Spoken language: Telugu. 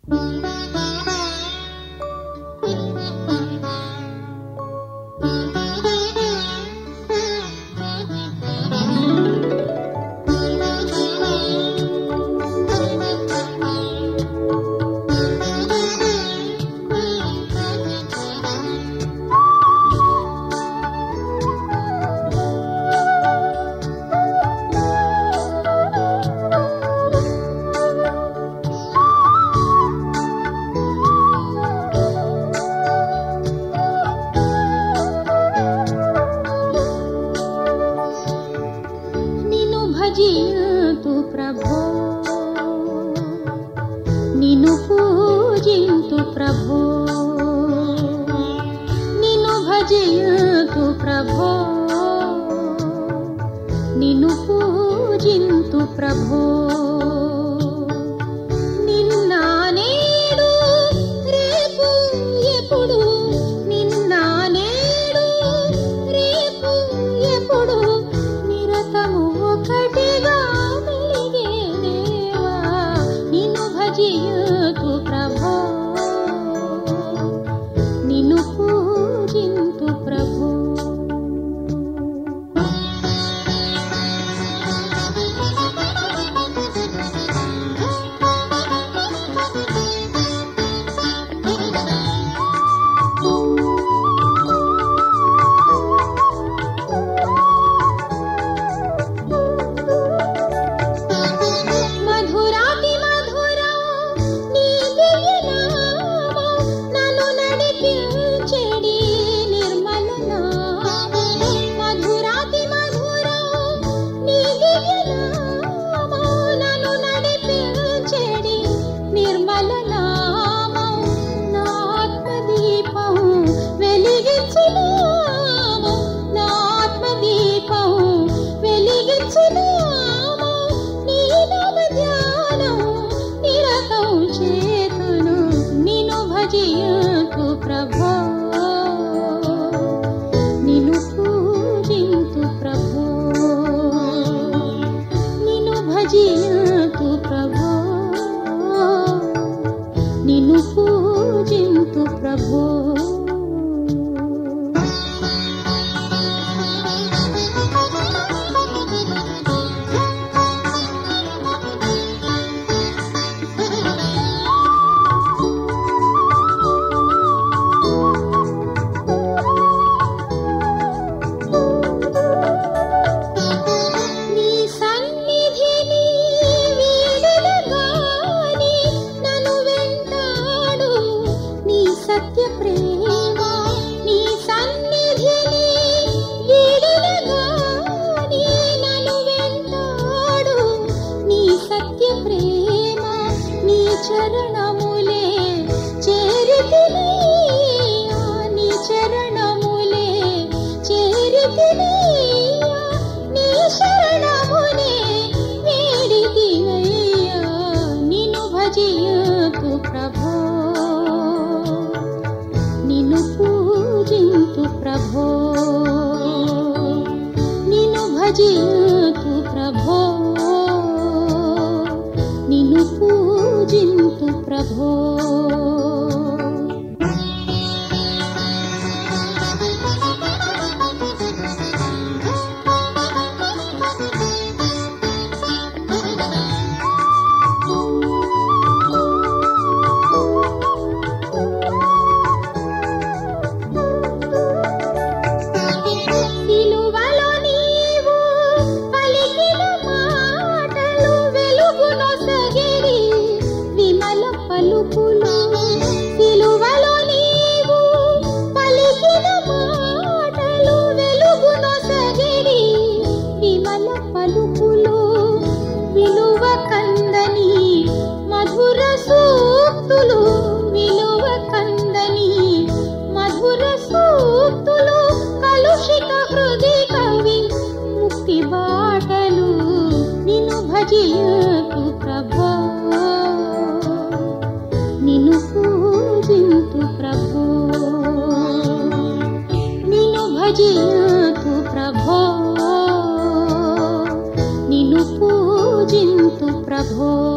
భజింతు ప్రభో నిన్ను పూజింతు ప్రభో నిన్ను భజింతు ప్రభో నిన్ను పూజింతు ప్రభో నిన్న నేడు రేపు ఎప్పుడు నిన్న నేడు రేపు ఎప్పుడు నిరతము ఒకటిగా వెలిగే దేవా నిన్ను భజింతు ప్రభో నిన్ను పూజింతు ప్రభో భజింతు ప్రభో నిన్ను పూజింతు ప్రభో నిన్ను భజింతు ప్రభో నిన్ను పూజింతు ప్రభో సత్య ప్రేమ నీ సన్నిధిని వీడనగాని నన్ను వెంటాడు నీ సత్య ప్రేమ నీ చరణములే చేరితిని నీ చరణములే చేరితిని నీ శరణమునే వేడితినయ్యా నిన్ను భజింతు ప్రభో నిన్ను పూజింతు ప్రభో నిన్ను భజింతు ప్రభో నిన్ను పూజింతు ప్రభో పలుకులు సిలువలో నీవు పలికిన మాటలు వెలుగునొసగిడి విమల పలుకులు విలువ కందని మధుర సూక్తులు విలువ కందని మధుర సూక్తులు కలుషిత హృదయ కవి ముక్తి బాటలు నిన్ను భజింతు ప్రభో నిన్ను పూజింతు ప్రభో నిన్ను భజింతు ప్రభో నిన్ను పూజింతు ప్రభో